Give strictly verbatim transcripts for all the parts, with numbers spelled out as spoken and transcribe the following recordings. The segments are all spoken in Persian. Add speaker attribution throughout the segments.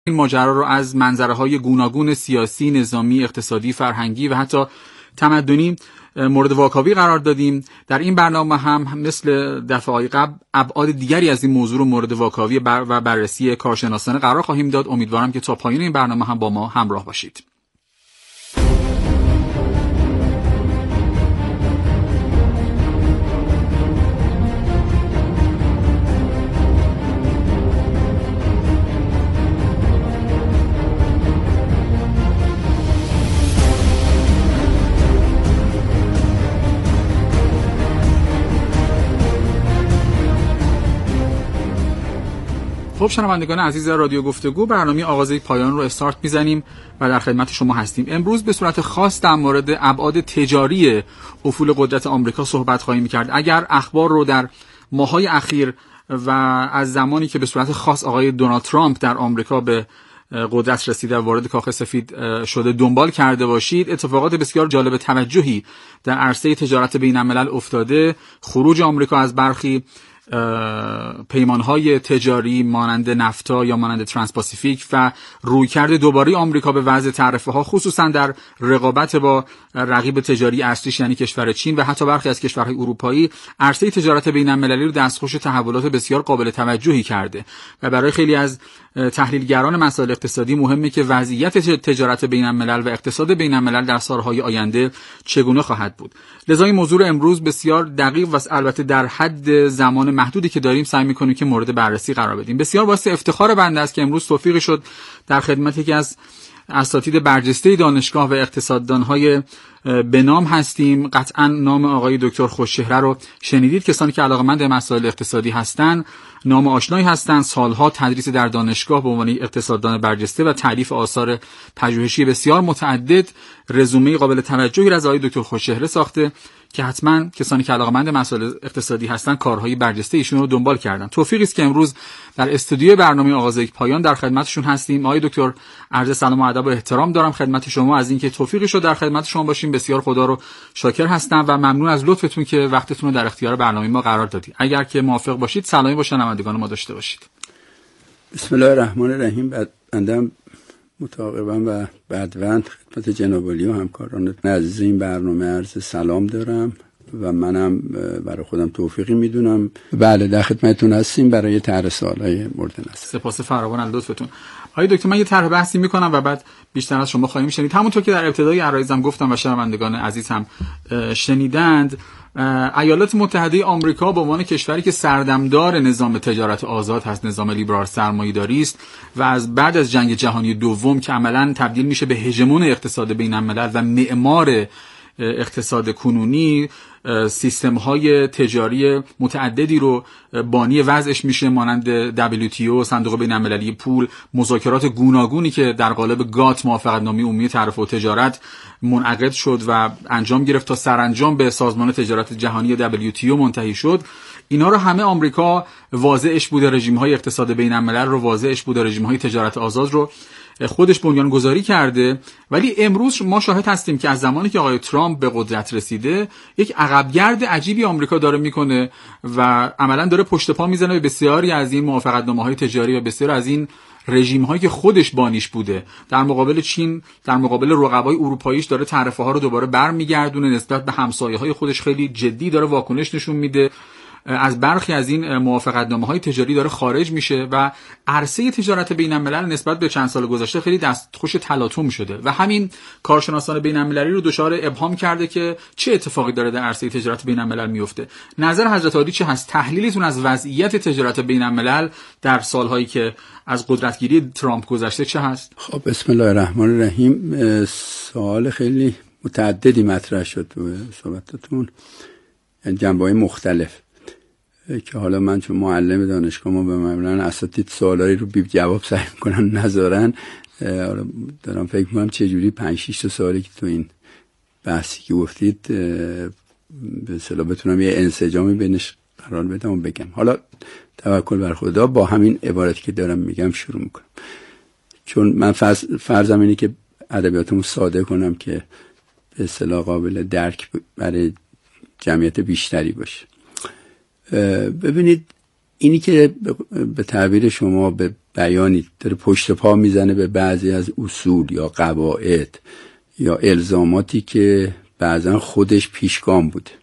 Speaker 1: این ماجرا رو از منظره‌های گوناگون سیاسی، نظامی، اقتصادی، فرهنگی و حتی تمدنی مورد واکاوی قرار دادیم. در این برنامه هم مثل دفعه‌های قبل ابعاد دیگری از این موضوع رو مورد واکاوی بر و بررسی کارشناسانه قرار خواهیم داد. امیدوارم که تا پایان این برنامه هم با ما همراه باشید. خب شنوندگان عزیز رادیو گفتگو، برنامه آغازه پایان رو استارت میزنیم و در خدمت شما هستیم. امروز به صورت خاص در مورد ابعاد تجاری افول قدرت آمریکا صحبت خواهیم کرد. اگر اخبار رو در ماهای اخیر و از زمانی که به صورت خاص آقای دونالد ترامپ در آمریکا به قدرت رسیده و وارد کاخ سفید شده دنبال کرده باشید، اتفاقات بسیار جالب توجهی در عرصه تجارت بین الملل افتاده. خروج آمریکا از برخی پیمانهای تجاری مانند نفتا یا مانند ترانسپاسیفیک و رویکرد دوباره آمریکا به وضع تعرفه ها، خصوصا در رقابت با رقیب تجاری اصلیش یعنی کشور چین و حتی برخی از کشورهای اروپایی، عرصه تجارت بین المللی رو دستخوش تحولات بسیار قابل توجهی کرده و برای خیلی از تحلیلگران مسائل اقتصادی مهمه که وضعیت تجارت بین الملل و اقتصاد بین الملل در سالهای آینده چگونه خواهد بود. لذا این موضوع امروز بسیار دقیق و البته در حد زمان محدودی که داریم سعی می‌کنیم که مورد بررسی قرار بدیم. بسیار باعث افتخار بنده است که امروز توفیق شد در خدمت یکی از اساتید برجسته دانشگاه و اقتصاددان‌های به نام هستیم. قطعا نام آقای دکتر خوشچهره رو شنیدید. کسانی که علاقه‌مند به مسائل اقتصادی هستند نام آشنایی هستند. سالها تدریس در دانشگاه به عنوان اقتصاددان برجسته و تالیف آثار پژوهشی بسیار متعدد، رزومه قابل توجهی را از آقای دکتر خوشچهره ساخته که حتما کسانی که علاقه‌مند مسائل اقتصادی هستند کارهای برجسته ایشون رو دنبال کردن. توفیقی است که امروز در استودیو برنامه آغازه پایان در خدمتشون هستیم. آقای دکتر عرض سلام و ادب و احترام دارم خدمت شما از اینکه توفیقی شد در خدمت شما باشیم. بسیار خدا رو شاکر هستم و ممنون از لطفتون که وقتتون رو در اختیار برنامه ما قرار دادید. اگر که موافق باشید سلامی با شنوندگان ما داشته باشید.
Speaker 2: بسم الله الرحمن الرحیم. بنده متعاقبا و بعدوند خدمت جناب عالی و همکاران عزیز این برنامه عرض سلام دارم و منم برای خودم توفیقی میدونم. بله در خدمتتون هستیم برای طرح سوالای مورد نظر.
Speaker 1: سپاس فراوان از لطفتون. آقای دکتر من یه طرح بحثی میکنم و بعد بیشتر از شما خواهیم شنید. همونطور که در ابتدای عرایزم گفتم و شنوندگان عزیز هم شنیدند، ایالات متحده آمریکا به عنوان کشوری که سردمدار نظام تجارت آزاد هست، نظام لیبرال سرمایه‌داری است و از بعد از جنگ جهانی دوم که عملاً تبدیل میشه به هژمون اقتصاد بین الملل و معمار اقتصاد کنونی، سیستم های تجاری متعددی رو بانی وضعش میشه مانند دبلیو تی او، صندوق بین المللی پول، مذاکرات گوناگونی که در قالب گات موافقتنامه عمومی تعرفه و تجارت منعقد شد و انجام گرفت تا سرانجام به سازمان تجارت جهانی دبلیو تی او منتهی شد. اینا رو همه آمریکا واضعش بوده، رژیم های اقتصاد بین الملل رو واضعش بوده، رژیم های تجارت آزاد رو خودش بنیان گذاری کرده. ولی امروز ما شاهد هستیم که از زمانی که آقای ترامپ به قدرت رسیده یک عقبگرد عجیبی آمریکا داره میکنه و عملا داره پشت پا میزنه به بسیاری از این موافقتنامه‌های تجاری و بسیاری از این رژیم هایی که خودش بانیش بوده. در مقابل چین، در مقابل رقبای اروپاییش داره تعرفه ها رو دوباره برمیگردونه، نسبت به همسایه های خودش خیلی جدی داره واکنش نشون میده، از برخی از این موافقتنامه‌های تجاری داره خارج میشه و عرصه تجارت بین الملل نسبت به چند سال گذشته خیلی دستخوش تلاطم شده و همین کارشناسان بین المللی رو دچار ابهام کرده که چه اتفاقی داره در عرصه تجارت بین الملل میفته. نظر حضرت عالی چه هست؟ تحلیلتون از وضعیت تجارت بین الملل در سالهایی که از قدرتگیری ترامپ گذشته چه هست؟
Speaker 2: خب بسم الله الرحمن الرحیم. سوال خیلی متعددی مطرح شد تو صحبتتون، جنبه‌های مختلف که حالا من چون معلم دانشگاه ما به معمولا اساتید سوالایی رو بی جواب سعی میکنن نذارن، دارم فکر میکنم چه جوری پنج شش تا سوالی که تو این بحثی که گفتید به اصطلاح بتونم یه انسجامی بینش قرار بدم و بگم. حالا توکل بر خدا، با همین عبارتی که دارم میگم شروع میکنم، چون من فرض فرضم اینه که ادبیاتمو ساده کنم که به اصطلاح قابل درک برای جمعیت بیشتری باشه. ببینید اینی که به تعبیر شما به بیانی داره پشت پا میزنه به بعضی از اصول یا قواعد یا الزاماتی که بعضا خودش پیشگام بوده.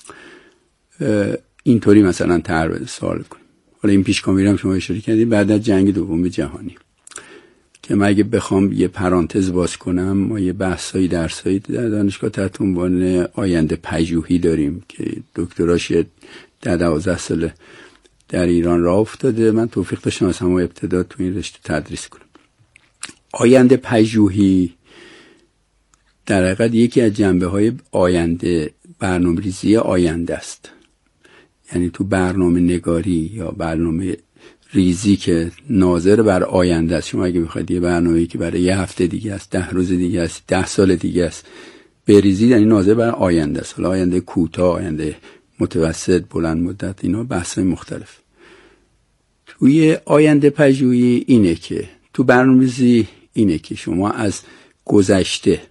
Speaker 2: اینطوری مثلا طرح سوال کنیم. حالا این پیشگامی رو هم شما اشاره کردید بعد از جنگ دوم جهانی که من اگه بخوام یه پرانتز باز کنم، ما یه بحثایی درسایی در دانشگاه تحت عنوان آینده پژوهی داریم که دکتراش در دوازده سال در ایران راه افتاده. من توفیق داشتم از همون ابتدا تو این رشته تدریس کنم. آینده پژوهی در حقیقت یکی از جنبه‌های آینده برنامه‌ریزی آینده است. یعنی تو برنامه نگاری یا برنامه ریزی که ناظر بر آینده است. شما اگه بخواید یه برنامه‌ای که برای یه هفته دیگه است، ده روز دیگه است، ده سال دیگه است بریزید، یعنی ناظر بر آینده است. حالا آینده کوتاه، آینده متوسط، بلند مدت، اینا بحث‌های مختلف. توی آینده پژوهی اینه که تو برنامه‌ریزی اینه که شما از گذشته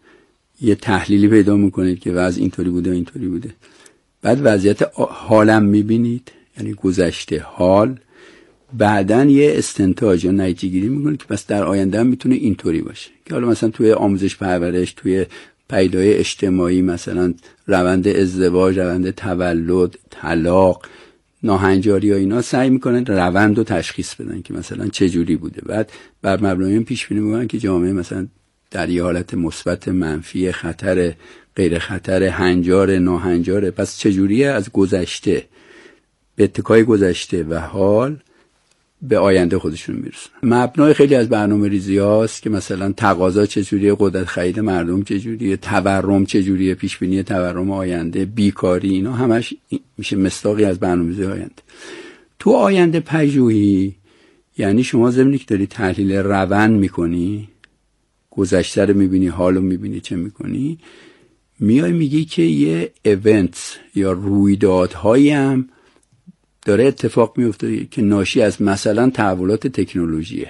Speaker 2: یه تحلیلی پیدا میکنید که وضع اینطوری بوده اینطوری بوده، بعد وضعیت حالم میبینید، یعنی گذشته حال، بعدن یه استنتاج یا نتیجه گیری میکنید که پس در آینده هم میتونه اینطوری باشه. که حالا مثلا توی آموزش پرورش، توی پیدای اجتماعی، مثلا روند ازدواج، روند تولد، طلاق، ناهنجاری ها، اینا سعی میکنن روند رو تشخیص بدن که مثلا چه جوری بوده. بعد بر مبنای این پیش بینی میکنن که جامعه مثلا در یه حالت مثبت، منفی، خطر، غیر خطر، هنجار، ناهنجاره. پس چجوریه از گذشته به اتکای گذشته و حال به آینده خودشون میرسن. مبنای خیلی از برنامه ریزی هاست که مثلا تقاضا چجوریه، قدرت خرید مردم چجوریه، تورم چجوریه، پیش بینی تورم آینده، بیکاری، اینا همش میشه مصداقی از برنامه ریزی آینده. تو آینده پژوهی یعنی شما ضمن که داری تحلیل روند میکنی، گذشته رو میبینی، حال رو میبینی، چه میکنی، میای میگی که یه ایونت یا رویدادهایی هم داره اتفاق میفته که ناشی از مثلا تحولات تکنولوژیه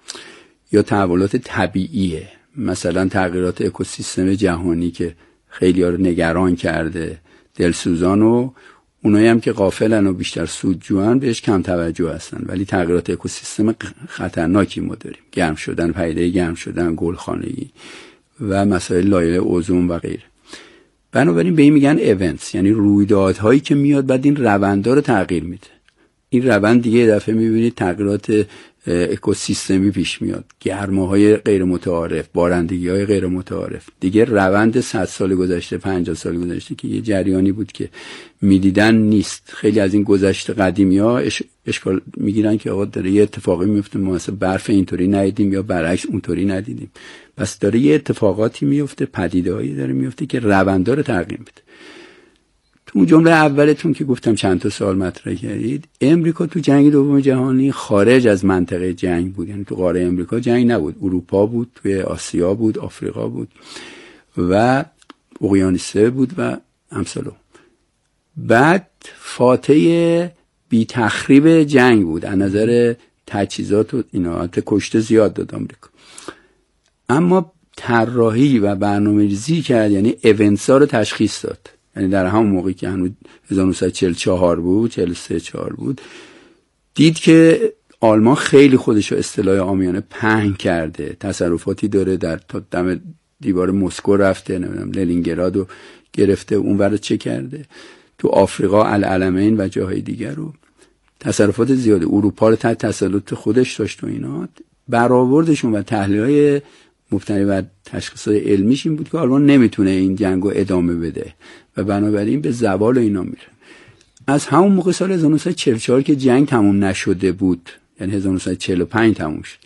Speaker 2: یا تحولات طبیعیه، مثلا تغییرات اکوسیستم جهانی که خیلی ها رو نگران کرده، دلسوزان، و اونایی هم که غافلن و بیشتر سودجوان بهش کم توجه هستن. ولی تغییرات اکوسیستم خطرناکی ما داریم، گرم شدن، پدیده گرم شدن، گلخانگی و مسائل لایه اوزون و غیره. بنابراین به این میگن ایونتس، یعنی رویدادهایی که میاد بعد این روندها رو تغییر میده. این روند دیگه یه دفعه میبینید تغییرات اکوسیستمی پیش میاد، گرماهای غیر متعارف، بارندگی های غیر متعارف. دیگه روند صد سال گذشته، پنجاه سال گذشته که یه جریانی بود که میدیدن نیست. خیلی از این گذشته قدیمی ها اش... اشکال میگیرن که آقا داره یه اتفاقی میفته، ما مثلا برف اینطوری ندیدیم یا برعکس اونطوری ندیدیم. پس داره یه اتفاقاتی میفته، پدیده‌ای داره میفته که روندها رو تغییر میده. تو جمله اولتون که گفتم چند تا سوال مطرح کردید، امریکا تو جنگ دوم جهانی خارج از منطقه جنگ بود، یعنی تو قاره امریکا جنگ نبود، اروپا بود، توی آسیا بود، آفریقا بود و اقیانوسه بود و امثالو. بعد فاتح بی تخریب جنگ بود از نظر تجهیزات و اینا، کشته زیاد داد آمریکا، اما طراحی و برنامه‌ریزی کرد، یعنی ایونتس‌ها رو تشخیص داد. یعنی در همون موقعی که هنوز هزار و نهصد و چهل و چهار بود، چهل و سه چهار بود، دید که آلمان خیلی خودشو اصطلاح عامیانه پهن کرده، تصرفاتی داره، در تا دم دیوار مسکو رفته، نمیدونم لنینگراد رو گرفته، اونور چه کرده، تو آفریقا العلمین و جاهای دیگر رو تصرفات زیاده، اروپا رو تحت تسلط خودش داشت و اینا. برآوردشون و تحلیل‌های مبتنی بر تشخیصات علمیش این بود که آلمان نمیتونه این جنگو ادامه بده و بنابراین به زوال اینا میره. از همون موقع سال هزار و نهصد و چهل و چهار که جنگ تموم نشده بود، یعنی هزار و نهصد و چهل و پنج تموم شد،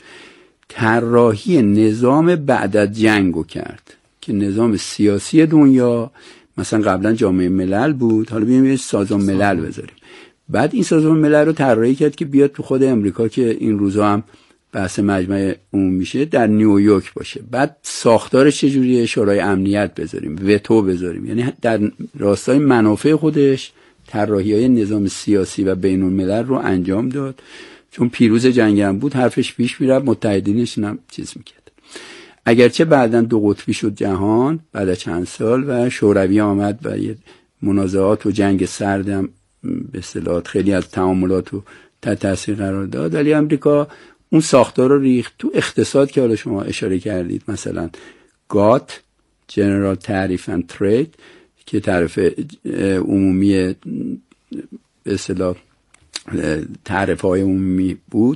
Speaker 2: طراحی نظام بعد از جنگو کرد که نظام سیاسی دنیا، مثلا قبلا جامعه ملل بود، حالا بیایم یه سازمان ملل بذاریم. بعد این سازمان ملل رو طراحی کرد که بیاد تو خود امریکا که این روزا هم بحث مجمع عمومی میشه در نیویورک باشه. بعد ساختارش چجوریه؟ شورای امنیت بذاریم، وتو بذاریم، یعنی در راستای منافع خودش طراحی‌های نظام سیاسی و بین الملل رو انجام داد. چون پیروز جنگ هم بود، حرفش پیش میرفت، متحدینش هم چیز میکرد. اگرچه بعداً دو قطبی شد جهان بعد از چند سال و شوروی آمد و یه منازعات و جنگ سرد هم به اصطلاح خیلی از تعاملات رو تحت تاثیر قرار داد، ولی امریکا اون ساختار رو ریخت تو اقتصاد که حالا شما اشاره کردید، مثلا گات جنرال تعریف اند ترید که تعریف عمومی به اصطلاح تعریف‌های عمومی بود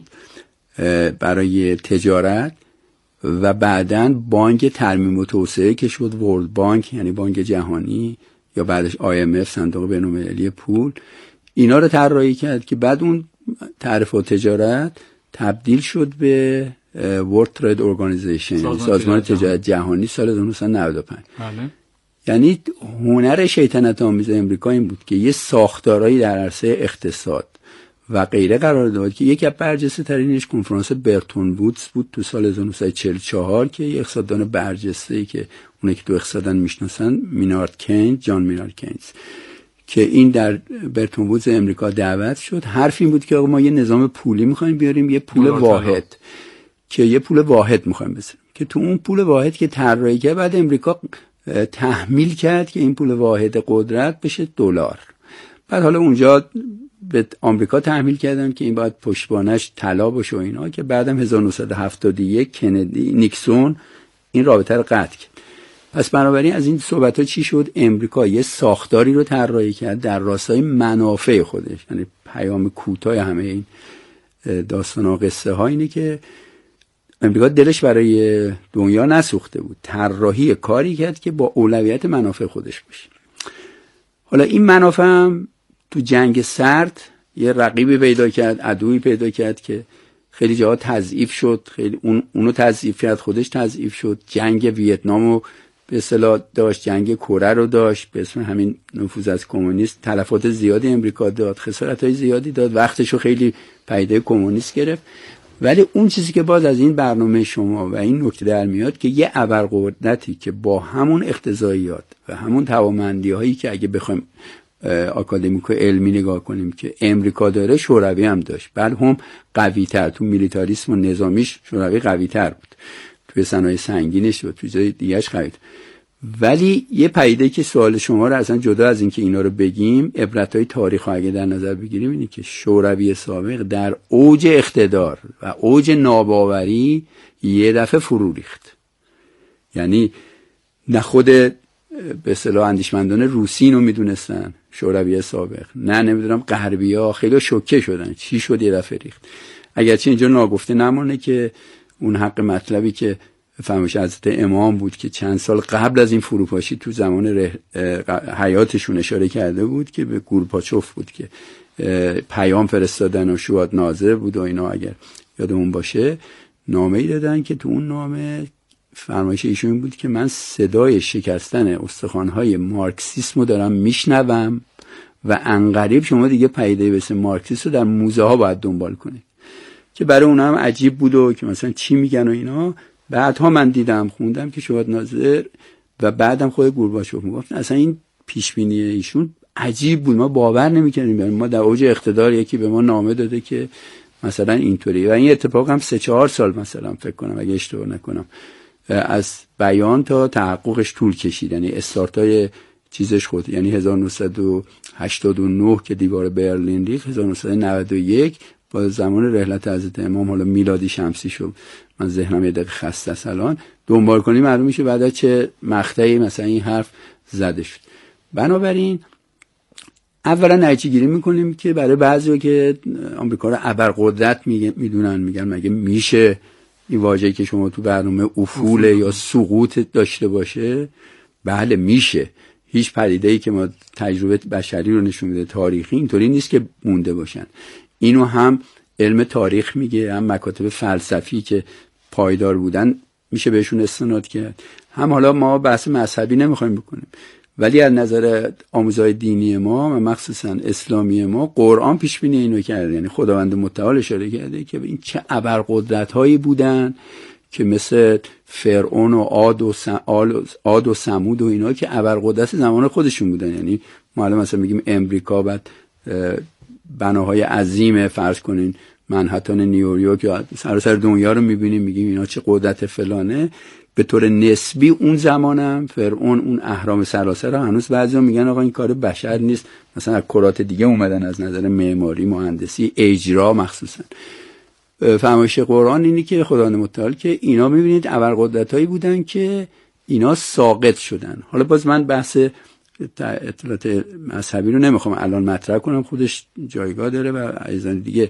Speaker 2: برای تجارت، و بعداً بانک ترمیم و توسعه که شد ورلد بانک، یعنی بانک جهانی، یا بعدش آی ام اف صندوق بین‌المللی پول، اینا رو طراحی کرد که بعد اون تعرفه و تجارت تبدیل شد به ورلد ترید ارگانیزیشن، سازمان, سازمان تجارت جهانی سال هزار و نهصد و نود و پنج. بله. یعنی هنر شیطنت آمیز امریکا این بود که یه ساختارهایی در عرصه اقتصاد و غیره قرار داد که یکی از برجسته ترینش کنفرانس برتون وودز بود تو سال هزار و نهصد و چهل و چهار که یه اقتصاددان برجسته‌ای که اونایی که تو اقتصادن میشناسن، مینارد کینز، جان مینارد کینز، که این در برتون وودز امریکا دعوت شد. حرف این بود که آقا ما یه نظام پولی می‌خوایم بیاریم، یه پول واحد، که یه پول واحد می‌خوایم بذاریم، که تو اون پول واحد که طراحی کرد بعد امریکا تحمیل کرد که این پول واحد قدرت بشه دلار. بعد حالا اونجا به آمریکا تحمیل کردن که این باید پشتبانش طلا باشه و اینا، که بعدم هزار و نهصد و هفتاد و یک کندی نیکسون این رابطه رو قطع کرد. پس بنابراین از این صحبت ها چی شد؟ امریکا یه ساختاری رو طراحی کرد در راستای منافع خودش. یعنی پیام کوتاه همه این داستان و قصه ها اینه که امریکا دلش برای دنیا نسوخته بود، طراحی کاری کرد که با اولویت منافع خودش باشه. حالا این منافع هم تو جنگ سرد یه رقیبی پیدا کرد، عدوی پیدا کرد که خیلی جاها تضعیف شد، خیلی اون اونو تضعیف کرد، خودش تضعیف شد. جنگ ویتنامو به اصطلاح داشت، جنگ کره رو داشت، به اسم همین نفوذ از کمونیست تلفات زیادی امریکا داد، خسارت‌های زیادی داد، وقتشو خیلی پیدا کمونیست گرفت. ولی اون چیزی که باز از این برنامه شما و این نکته در میاد که یه ابرقدرتی که با همون اقتضاییات و همون توانمندی‌هایی که اگه بخوایم آکادمیک و علمی نگاه کنیم که امریکا داره، شوروی هم داشت، بل هم قوی تر، تو میلیتاریسم و نظامیش شوروی قوی تر بود، توی صنایع سنگینش و توی جای دیگهش قوی تر. ولی یه پدیده که سوال شما رو اصلا جدا از این که اینا رو بگیم، عبرت‌های تاریخ اگه در نظر بگیریم، اینه که شوروی سابق در اوج اقتدار و اوج ناباوری یه دفعه فرو ریخت. یعنی نه خود به اصطلاح اندیشمندان روسی رو میدونستن، شوروی سابق، نه نمیدونم غربی‌ها، خیلی شوکه شدن چی شد یه دفعه ریخت. اگرچه اینجا ناگفته نمونه که اون حق مطلبی که فرمایش حضرت امام بود که چند سال قبل از این فروپاشی تو زمان حیاتشون اشاره کرده بود که به گورباچوف بود که پیام فرستادن و شواد ناظر بود و اینا، اگر یادمون باشه، نامه‌ای دادن که تو اون نامه فرمایش ایشون بود که من صدای شکستن استخوان‌های مارکسیسمو دارم میشنوم و عنقریب شما دیگه پدیده مثل مارکسیسم رو در موزه ها باید دنبال کنید، که برای اونها هم عجیب بود و که مثلا چی میگن و اینا. بعدها من دیدم خوندم که شواد ناظر و بعدم خود گورباچوف میگفت اصلا این پیش بینی ایشون عجیب بود، ما باور نمی‌کردیم. یعنی ما در اوج اقتدار یکی به ما نامه داده که مثلا اینطوری، و این اتفاق هم سه چهار سال مثلا فکر کنم اگه اشتباه نکنم از بیان تا تحققش طول کشید. یعنی استارتای چیزش خود، یعنی هزار و نهصد و هشتاد و نه که دیوار برلین ریخت، هزار و نهصد و نود و یک با زمان رحلت حضرت امام، حالا میلادی شمسی شد، من ذهنم یه دقیقه خسته است الان، دنبال کنیم معلوم میشه بعدا چه مقطعی مثلا این حرف زده شد. بنابراین اولا نتیجه گیری میکنیم که برای بعضیا که آمریکا رو ابرقدرت میدونن، میگن مگه میشه این واژه‌ای که شما تو برنامه افول یا سقوط داشته باشه؟ بله میشه. هیچ پدیده‌ای که ما تجربه بشری رو نشون میده تاریخی اینطوری نیست که مونده باشن. اینو هم علم تاریخ میگه، هم مکاتب فلسفی که پایدار بودن میشه بهشون استناد کرد، هم حالا ما بحث مذهبی نمیخوایم بکنیم، ولی از نظر آموزهای دینی ما و مخصوصا اسلامی ما، قرآن پیش بینی اینو کرده. یعنی خداوند متعال اشاره کرده که این چه ابرقدرت‌هایی بودن که مثل فرعون و عاد و عاد و ثمود و اینا که ابرقدرت زمان خودشون بودن. یعنی ما الان مثلا میگیم امریکا بعد بناهای عظیم، فرض کنین منهتن نیویورک یا سراسر دنیا رو میبینیم میگیم اینا چه قدرت فلانه. به طور نسبی اون زمانم فرعون اون اهرام سلاسه رو هنوز بعضیا میگن آقا این کار بشر نیست، مثلا از کرات دیگه اومدن از نظر معماری، مهندسی، اجرا مخصوصا. فرمایش قرآن اینی که خداوند متعال که اینا میبینید ابرقدرتایی بودن که اینا ساقط شدن. حالا باز من بحث اطلاعات مذهبی رو نمیخوام الان مطرح کنم، خودش جایگاه داره و عزیزان دیگه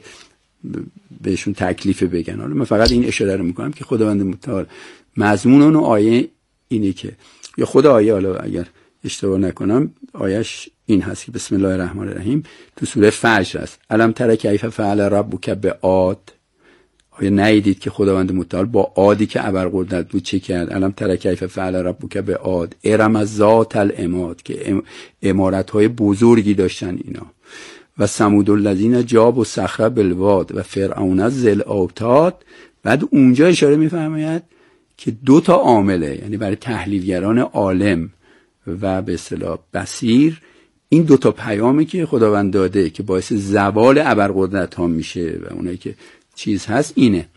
Speaker 2: بهشون تکلیف بگن. حالا من فقط این اشاره رو میکنم که خداوند متعال مضمون اون آیه اینه که، یا خود آیه، حالا اگر اشتباه نکنم آیهش این هست که بسم الله الرحمن الرحیم تو سوره فجر است. الم تر کیف فعل ربک بعاد، آیا ندیدید که خداوند متعال با عادی که ابرقدرت بود چه کرد؟ الم تر کیف فعل ربک بعاد ارم ذات العماد، که عمارت‌های بزرگی داشتن اینا. و ثمود الذین جابوا الصخر بالواد و فرعون ذی الاوتاد. بعد اونجا اشاره می‌فرماید که دو تا عامله، یعنی برای تحلیلگران عالم و به اصطلاح بصیر، این دو تا پیامی که خداوند داده که باعث زوال ابرقدرت ها میشه و اونایی که چیز هست اینه: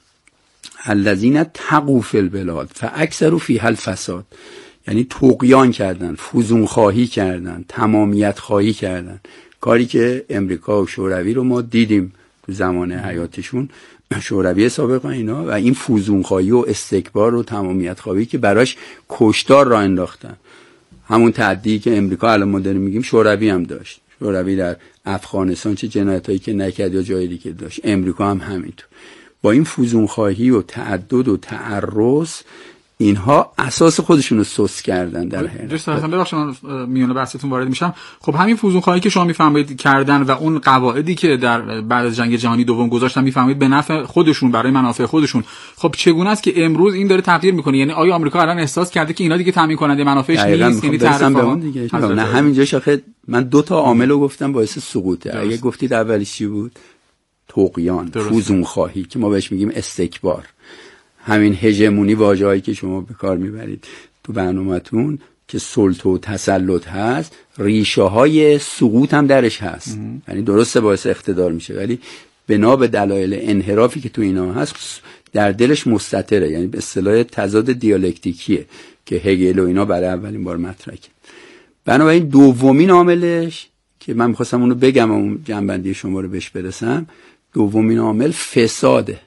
Speaker 2: الذین طغوا فی البلاد فاکثروا فیها الفساد، یعنی طغیان کردن، فزون خواهی کردن، تمامیت خواهی کردن، کاری که امریکا و شوروی رو ما دیدیم تو زمان حیاتشون، شوروی سابق و اینا، و این فزون خواهی و استکبار و تمامیت خواهی که براش کشتار را انداختن. همون تعدی که امریکا الان ما داریم میگیم شوروی هم داشت. شوروی در افغانستان چه جنایتایی که نکرد یا جای دیگه داشت، امریکا هم همینطور. با این فزون خواهی و تعدد و تعرض اینها اساس خودشون رو سوس کردن در حقیقت.
Speaker 1: درست هستم. ببخشید من میونه بحثتون وارد میشم. خب همین فزون خواهی که شما میفهمید کردن و اون قواعدی که در بعد از جنگ جهانی دوم گذاشتن میفهمید به نفع خودشون، برای منافع خودشون. خب چگونه است که امروز این داره تغییر میکنه؟ یعنی آیا آمریکا الان احساس کرده که اینا دیگه تامین کننده منافعش نیست؟ یعنی
Speaker 2: طرفا دیگه نه همینجا شاخه من دو تا عامل رو گفتم باعث سقوطه. اگه گفتید اولیش چی بود؟ طغیان، فزون خواهی که ما بهش میگیم استکبار. همین هژمونی واژه‌ای که شما به کار میبرید تو برنامه‌تون که سلطه و تسلط هست، ریشه های سقوط هم درش هست. یعنی درسته باعث اقتدار میشه ولی بنا به دلایل انحرافی که تو اینا هست در دلش مستتره. یعنی به اصطلاح تضاد دیالکتیکیه که هگل و اینا برای اولین بار مطرح کرد. بنابراین دومین عاملش که من می‌خواستم اونو بگم، اون جنبندی شما رو بهش برسم، دومین عامل فساده.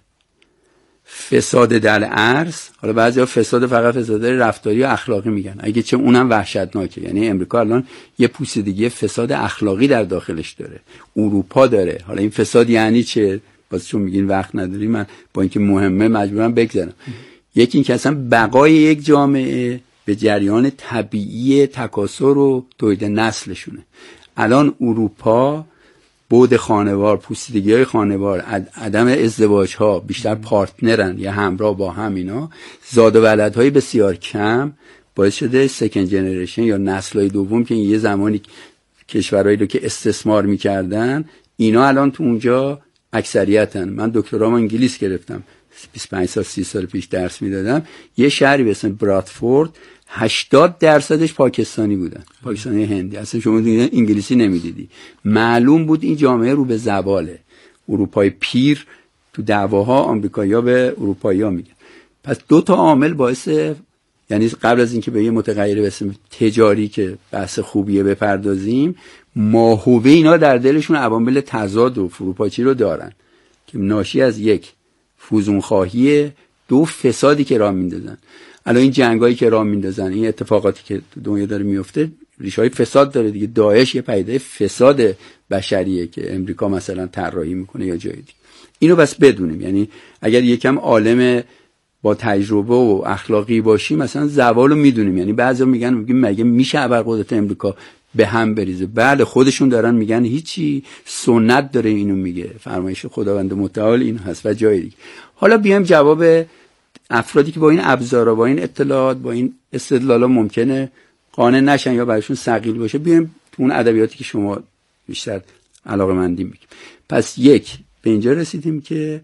Speaker 2: فساد در ارض. حالا بعضیا فساد فقط فساد رفتاری و اخلاقی میگن، اگه چه اونم وحشتناکه. یعنی امریکا الان یه پوسیدگی فساد اخلاقی در داخلش داره، اروپا داره. حالا این فساد یعنی چه؟ باز چون میگین وقت نداری من با اینکه مهمه مجبورم بگذارم. یکی این که اصلا بقای یک جامعه به جریان طبیعی تکاثر و تولید نسلشونه. الان اروپا بود خانوار، پوسیدگی های خانوار، عدم ازدواج ها، بیشتر پارتنرن یا همراه با هم، اینا زاد و ولد های بسیار کم باعث شده سکند جنریشن یا نسل های دوم که یه زمانی کشورهایی رو که استثمار میکردن اینا الان تو اونجا اکثریتن. من دکترام انگلیس گرفتم، بیست و پنج سال سی سال پیش درس میدادم. یه شهری به اسم برادفورد هشتاد درصدش پاکستانی بودن، پاکستانی هندی. اصلا شما انگلیسی نمیدیدی. معلوم بود این جامعه رو به زواله. اروپای پیر تو دعواها آمریکایی‌ها به اروپایی‌ها میگن. پس دو تا عامل باعث، یعنی قبل از اینکه به یه متغیر به اسم تجاری که بحث خوبیه بپردازیم، ماهوه اینا در دلشون عوامل تضاد و فروپاشی رو دارن که ناشی از یک فزون خواهی، دو فسادی که راه میندازن. الان این جنگایی که راه میندازن، این اتفاقاتی که تو دنیا داره میفته، ریشه‌های فساد داره دیگه. داعش یه پدیده فساد بشریه که امریکا مثلا طراحی میکنه یا جای دیگه. اینو بس بدونیم. یعنی اگر یکم عالم با تجربه و اخلاقی باشیم مثلا زوالو میدونیم. یعنی بعضیا میگن میگیم مگه میشه ابرقدرت امریکا به هم بریزه؟ بله خودشون دارن میگن هیچی، سنت داره اینو میگه، فرمایش خداوند متعال این هست و جای دیگه. حالا بیایم جواب افرادی که با این ابزارا، با این اطلاعات، با این استدلالا ممکنه قانع نشن یا براشون ثقیل باشه، بیایم تو اون ادبیاتی که شما بیشتر علاقه‌مندی میگیم. پس یک به اینجا رسیدیم که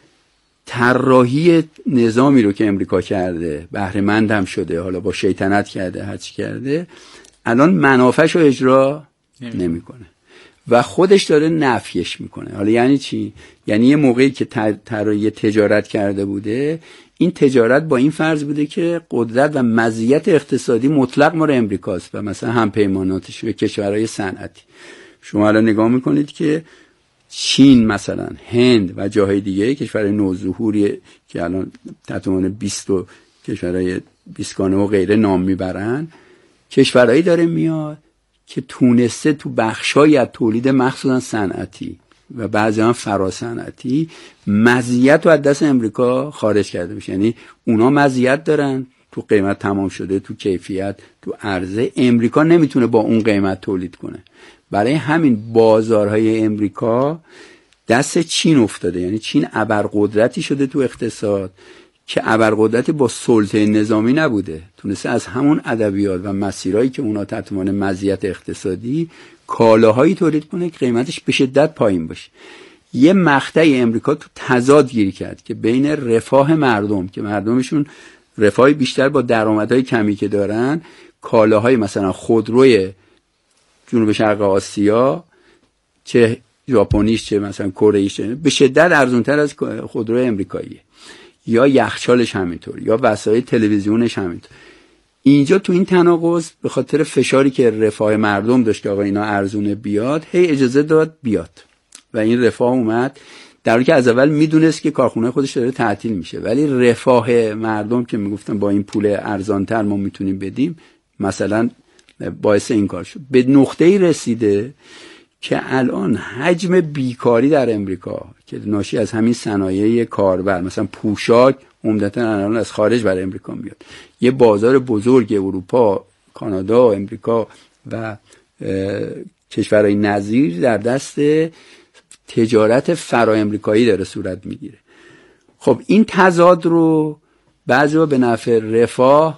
Speaker 2: طراحی نظامی رو که امریکا کرده، بهره مند هم شده، حالا با شیطنت کرده، هر چی کرده، الان منافعش رو اجرا نمیکنه و خودش داره نفیش میکنه. حالا یعنی چی؟ یعنی یه موقعی که طراحی تجارت کرده بوده، این تجارت با این فرض بوده که قدرت و مزیت اقتصادی مطلق مال امریکاست و مثلا همپیماناتش و کشورهای صنعتی. شما الان نگاه میکنید که چین مثلا، هند و جاهای دیگه کشورهای نوظهوری که الان تحت عنوان بیست و کشورهای بیستگانه و غیره نام میبرن، کشورهایی داره میاد که تونسته تو بخشایی از تولید مخصوصا صنعتی و بعضی هم فراصنعتی مزیت رو از دست امریکا خارج کرده بشه. یعنی اونا مزیت دارن تو قیمت تمام شده، تو کیفیت، تو عرضه. امریکا نمیتونه با اون قیمت تولید کنه. برای همین بازارهای امریکا دست چین افتاده. یعنی چین ابرقدرتی شده تو اقتصاد که ابرقدرتی با سلطه نظامی نبوده، تونسته از همون ادبیات و مسیرهایی که اونا تحت عنوان مزیت اقتصادی کالاهایی تولید کنه که قیمتش به شدت پایین باشه. یه مقطعی امریکا تو تضاد گیر کرد که بین رفاه مردم که مردمشون رفاهی بیشتر با درآمدهای کمی که دارن، کالاهای مثلا خودروی جنوب شرق آسیا، چه ژاپنیش چه مثلا کره‌ایش، به شدت ارزان‌تر از خودروی امریکاییه، یا یخچالش همینطور، یا وسایل تلویزیونش همینطور. اینجا تو این تناقض به خاطر فشاری که رفاه مردم داشت که آقا اینا ارزونه بیاد، هی اجازه داد بیاد و این رفاه اومد، در حالی که از اول میدونست که کارخونه خودش داره تعطیل میشه. ولی رفاه مردم که میگفتن با این پول ارزانتر ما میتونیم بدیم، مثلا باعث این کار شد. به نقطه‌ای رسیده که الان حجم بیکاری در امریکا که ناشی از همین صنایع کاربر، مثلا پوشاک عمدتاً الان از خارج برای امریکا میاد، یه بازار بزرگ اروپا، کانادا، امریکا و کشورهای نظیر در دست تجارت فرا امریکایی داره صورت میگیره. خب این تضاد رو بعضی‌ها به نفع رفاه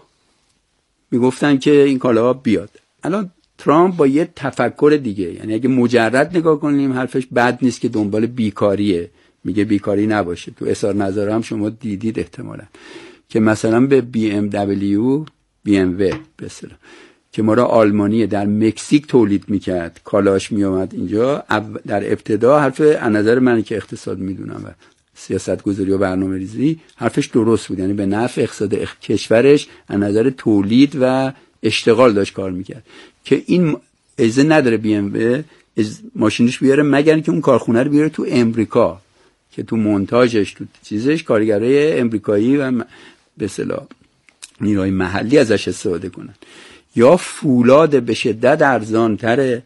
Speaker 2: میگفتن که این کالاها بیاد. الان ترامپ با یه تفکر دیگه، یعنی اگه مجرد نگاه کنیم حرفش بد نیست که دنبال بیکاریه، میگه بیکاری نباشه. تو اظهار نظر هم شما دیدید احتمالا که مثلا به بی ام دبلیو، بی ام و بسیار که ما را آلمانیه در مکزیک تولید میکرد، کالاش میامد اینجا. در ابتدا حرف از نظر من که اقتصاد میدونم و سیاست گذاری و برنامه ریزی، حرفش درست بود، یعنی به نفع اقتصاد اخ... کشورش از نظر تولید و اشتغال داشت کار میکرد که این اجازه نداره بی ام و ماشینش بیاره مگر که اون کارخونه رو بیاره تو امریکا که تو مونتاژش تو چیزش کارگرای امریکایی و به اصطلاح نیروی محلی ازش استفاده کنن. یا فولاد به شدت ارزان‌تر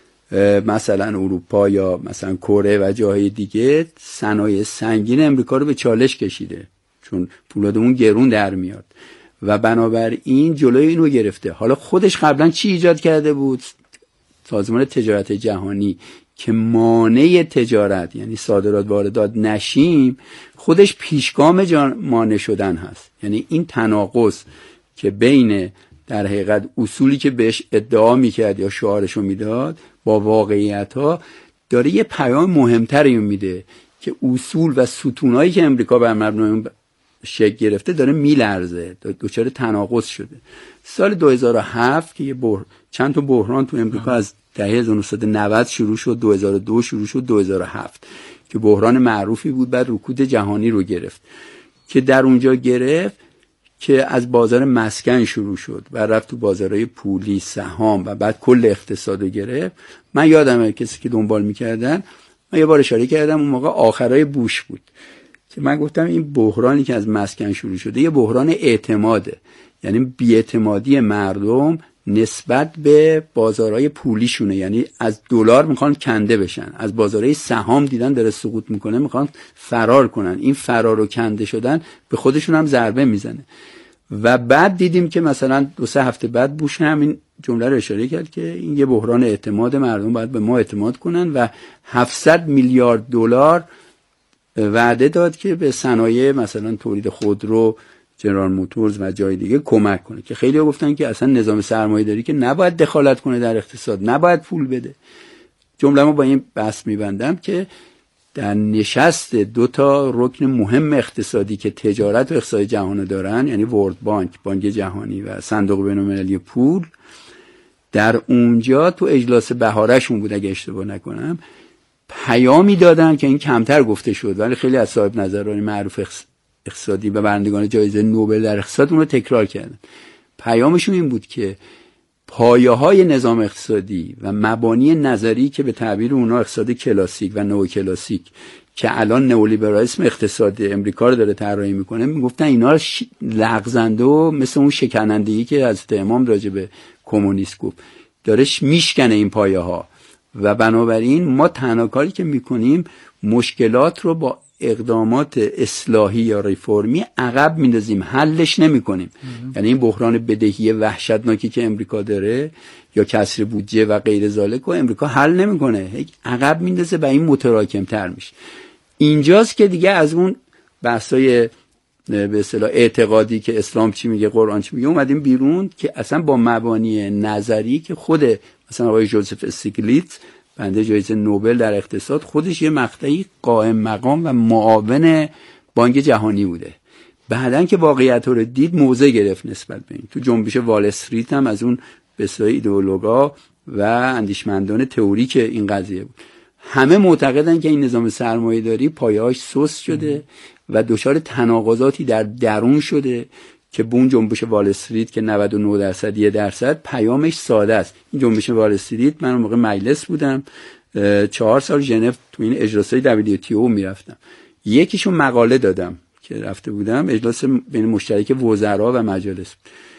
Speaker 2: مثلا اروپا یا مثلا کره و جاهای دیگه، صنایع سنگین امریکا رو به چالش کشیده چون فولاد اون گرون در میاد و بنابراین جلوی اینو گرفته. حالا خودش قبلا چی ایجاد کرده بود؟ سازمان تجارت جهانی که مانع تجارت یعنی صادرات واردات نشیم، خودش پیشگام مانع شدن هست. یعنی این تناقض که بین در حقیقت اصولی که بهش ادعا میکرد یا شعارشو میداد با واقعیت ها داره یه پیام مهمتری میده که اصول و ستونایی که امریکا بر مبنای اون شکل گرفته داره میلرزه، دچار تناقض شده. سال دو هزار و هفت که یه بحر... چند تا بحران تو امریکا از دهه هزار و نهصد و نود شروع شد، دو هزار و دو شروع شد، دو هزار و هفت که بحران معروفی بود، بعد رکود جهانی رو گرفت که در اونجا گرفت که از بازار مسکن شروع شد و رفت تو بازارهای پولی، سهام و بعد کل اقتصاد رو گرفت. من یادمه کسی که دنبال میکردن، من یه بار اشاره کردم اون موقع آخرای بوش بود که من گفتم این بحرانی که از مسکن شروع شده یه بحران اعتماده، یعنی بی‌اعتمادی مردم نسبت به بازارهای پولیشونه، یعنی از دلار میخوان کنده بشن، از بازارهای سهام دیدن داره سقوط میکنه میخوان فرار کنن، این فرار و کنده شدن به خودشون هم ضربه میزنه. و بعد دیدیم که مثلا دو سه هفته بعد بوش همین جمله رو اشاره کرد که این یه بحران اعتماد، مردم باید به ما اعتماد کنن و هفتصد میلیارد دلار وعده داد که به صنایع مثلا تولید خودرو، جنرال موتورز و جای دیگه کمک کنه که خیلی ها گفتن که اصلا نظام سرمایه‌داری که نباید دخالت کنه در اقتصاد، نباید پول بده. جمله ما با این بحث میبندم که در نشست دو تا رکن مهم اقتصادی که تجارت و اقتصاد جهان دارن، یعنی ورلد بانک، بانک جهانی و صندوق بین‌المللی پول، در اونجا تو اجلاس بهارشون بود اگه اشتباه نکنم، پیامی دادن که این کمتر گفته شد ولی خیلی از صاحب نظران معروف اقتصادی و برندگان جایزه نوبل در اقتصاد اون رو تکرار کردن. پیامشون این بود که پایه‌های نظام اقتصادی و مبانی نظری که به تعبیر اونا اقتصاد کلاسیک و نو کلاسیک که الان نئولیبرالیسم اقتصادی امریکا رو داره طراحی میکنه، میگفتن اینا لغزنده و مثل اون شکنندگی که حضرت امام راجع به کمونیست گفت داره میشکنه این پایه‌ها. و بنابراین ما تنها کاری که میکنیم مشکلات رو با اقدامات اصلاحی یا ریفرمی عقب میندازیم، حلش نمیکنیم. یعنی این بحران بدهی وحشتناکی که امریکا داره یا کسر بودجه و غیر ذالک و امریکا حل نمیکنه، عقب میندازه و این متراکم تر میشه. اینجاست که دیگه از اون بحثای به اصطلاح اعتقادی که اسلام چی میگه قرآن چی میگه اومدیم بیرون که اصلا با مبانی نظری که خود مثلا آقای جوزف استیگلیتز بنده جایزه نوبل در اقتصاد خودش یه مقطعی قائم مقام و معاون بانک جهانی بوده، بعدن که واقعیت رو دید موضع گرفت نسبت به این. تو جنبش وال استریت هم از اون به اصطلاح ایدئولوژا و اندیشمندان تئوریک این قضیه بود. همه معتقدن که این نظام سرمایه‌داری پایه‌اش سست شده و دچار تناقضاتی در درون شده که بون جنبش وال استریت که نود و نه درصد یک درصد پیامش ساده است. این جنبش وال استریت من اون موقع مجلس بودم، چهار سال ژنو تو این اجلاسای دبلیو تی او میرفتم. یکیشون مقاله دادم که رفته بودم اجلاس بین مشترک وزرا و مجالس،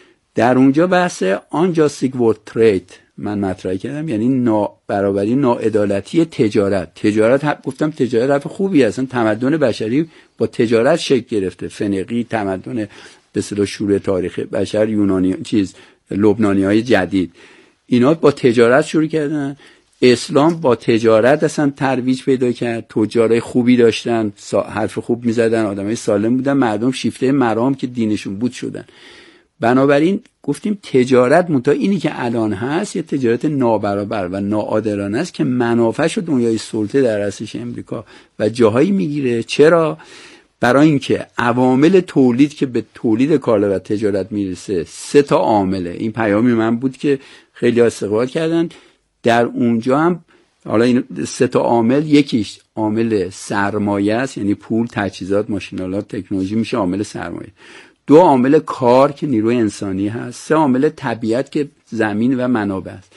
Speaker 2: در اونجا بحث unjust world trade من مطرح کردم، یعنی نابرابری ناعدالتی تجارت. تجارت گفتم تجارت حرف خوبی هستن، تمدن بشری با تجارت شکل گرفته، فنقی تمدن به اصطلاح شروع تاریخ بشر، یونانی چیز لبنانی‌های جدید اینا با تجارت شروع کردن. اسلام با تجارت اصلا ترویج پیدا کرد، تجارای خوبی داشتن، حرف خوب میزدن، آدمای سالم بودن، مردم شیفته مرام که دینشون بود شدن. بنابراین گفتیم تجارت منتها اینی که الان هست یه تجارت نابرابر و ناعادلانه است که منافعش دنیای سلطه در دستش امریکا و جاهایی میگیره. چرا؟ برای اینکه عوامل تولید که به تولید کالا و تجارت میرسه سه تا عامله. این پیامی من بود که خیلی استقبال کردن. در اونجا هم حالا این سه تا عامل، یکیش عامل سرمایه است، یعنی پول، تجهیزات، ماشین‌آلات، تکنولوژی میشه عامل سرمایه. دو عامل کار که نیروی انسانی هست، سه عامل طبیعت که زمین و منابع است.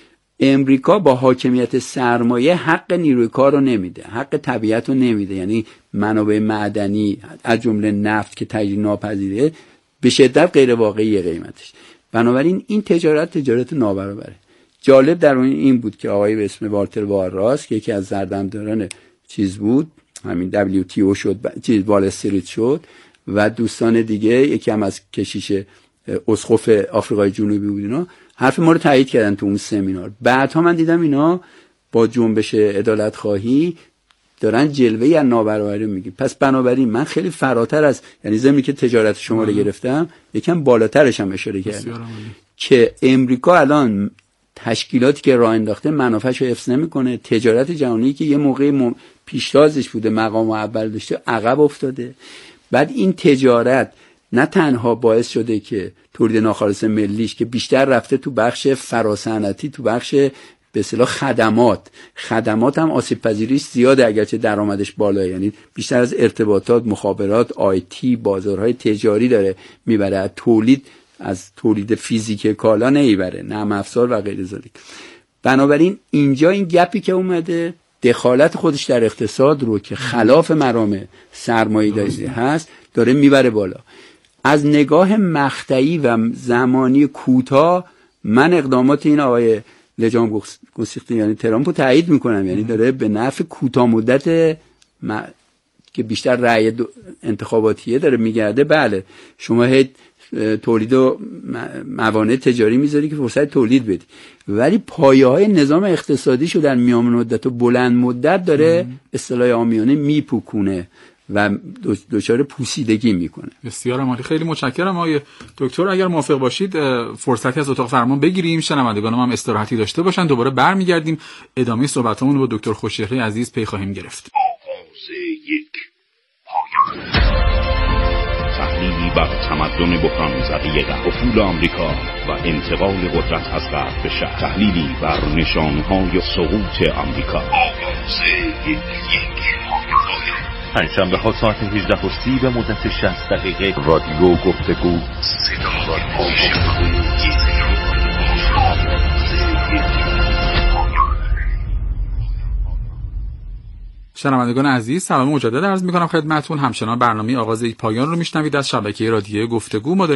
Speaker 2: امریکا با حاکمیت سرمایه حق نیروی کار رو نمیده، حق طبیعت رو نمیده، یعنی منابع معدنی از جمله نفت که تجدید ناپذیره به شدت غیر واقعی قیمتش. بنابراین این تجارت تجارت نابرابره. جالب در اون این بود که آقای به اسم والتر وارراس که یکی از زردمداران چیز بود، همین دبلیو تی او شد، چیز وال استریت شد و دوستان دیگه، یکی هم از کشیش اسقف آفریقای جنوبی بود، اینا حرف ما رو تایید کردن تو اون سمینار. بعدها من دیدم اینا با جنبش عدالت خواهی دارن جلوه‌ای از نابرابری میگن. پس بنابراین من خیلی فراتر از، یعنی زمینی که تجارت شما رو گرفتم یکم بالاترش هم اشاره کردم که امریکا الان تشکیلاتی که راه انداخته منافعشو حفظ نمیکنه، تجارت جهانی که یه موقع م... پیشتازش بوده، مقام اول داشته، عقب افتاده. بعد این تجارت نه تنها باعث شده که تولید ناخالص ملیش که بیشتر رفته تو بخش فراصنعتی، تو بخش به اصطلاح خدمات، خدمات هم آسیب پذیریش زیاده اگرچه درآمدش بالاه، یعنی بیشتر از ارتباطات، مخابرات، آیتی، بازارهای تجاری داره میبره، از تولید از تولید فیزیک کالا نمیبره، نرم افزار و غیر ذالک. بنابراین اینجا این گپی که اومده، دخالت خودش در اقتصاد رو که خلاف مرام سرمایه‌داری هست داره میبره بالا. از نگاه مقطعی و زمانی کوتاه من اقدامات این آقای لجام گسیخته یعنی ترامپ رو تایید میکنم، یعنی داره به نفع کوتاه مدت م... که بیشتر رأی دو... انتخاباتیه داره میگرده. بله شما هی تولید و موانع تجاری میذاری که فرصت تولید بدی، ولی پایه های نظام اقتصادیشو در میان مدت و بلند مدت داره اصطلاح عامیانه میپوکونه و دچار پوسیدگی میکنه.
Speaker 1: بسیار عالی، خیلی متشکرم آقای دکتر. اگر موافق باشید فرصتی از اتاق فرمان بگیریم، شنوندگان ما هم استراحتی داشته باشن، دوباره برمیگردیم ادامه صحبتامون رو با دکتر خوشچهره عزیز پی خواهیم گرفت.
Speaker 3: آغاز یک پایان، تحلیلی بر تمدن بحران زده افول آمریکا و انتقال قدرت از غرب به شرق، تحلیلی بر نشانهای سقوط آمریکا. آغاز یک پایان، پنجشنبه ها ساعت هجده و سی به مدت شصت دقیقه رادیو گفتگو صدا رادیو گفتگو
Speaker 1: شنوندگان عزیز سلام مجدد عرض می‌کنم خدمتتون. همچنان برنامه آغاز یک پایان رو میشنوید از شبکه رادیو گفتگو. ما